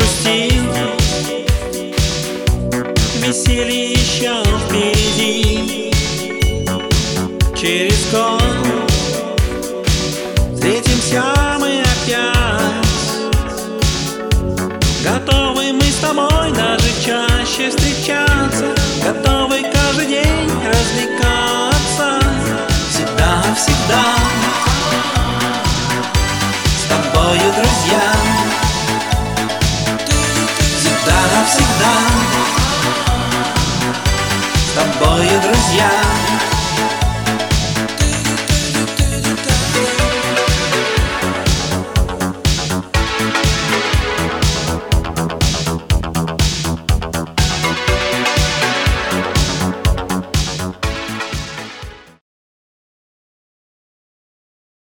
грусти, веселье еще впереди. Через год встретимся мы опять. Готовы мы с тобой даже чаще встречаться, готовы каждый день развлекаться. Всегда, всегда с тобою, друзья. Всегда, всегда с тобою, друзья.